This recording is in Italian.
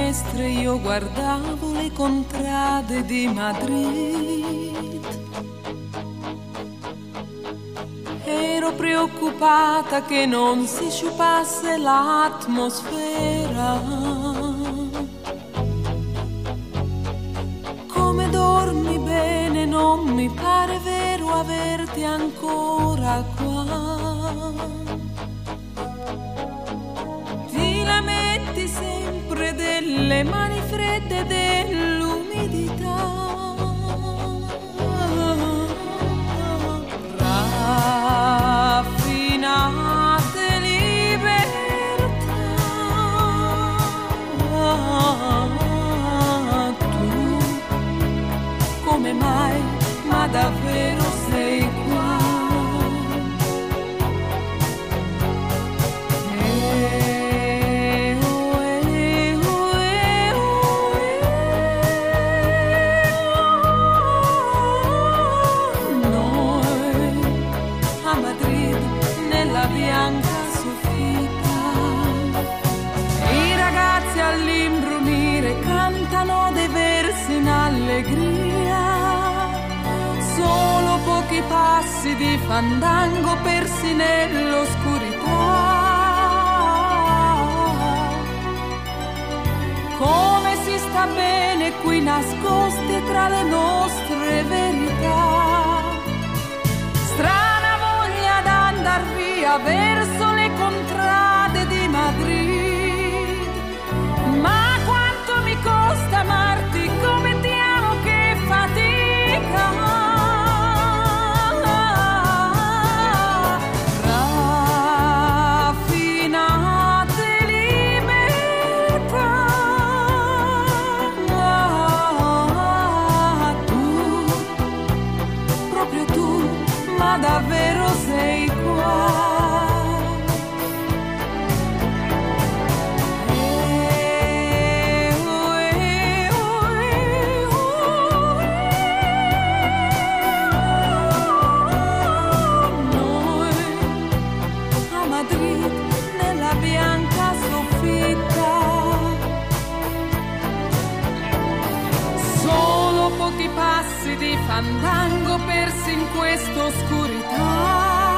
finestre io guardavo le contrade di Madrid. Ero preoccupata che non si sciupasse l'atmosfera. Come dormi bene, non mi pare vero averti ancora qua. Ti lamenti sempre delle mani fredde, dell'umidità. Raffinate libertà, tu come mai, ma davvero sei qua? In allegria, solo pochi passi di fandango persi nell'oscurità. Come si sta bene qui nascosti tra le nostre verità. Strana voglia d'andar via verso le contrade di Madrid. Ma quanto mi costa amarti, come ti amo, che fatica. Raffinate libertà, tu, proprio tu, ma davvero sei qua. Passi di fandango persi in questa oscurità.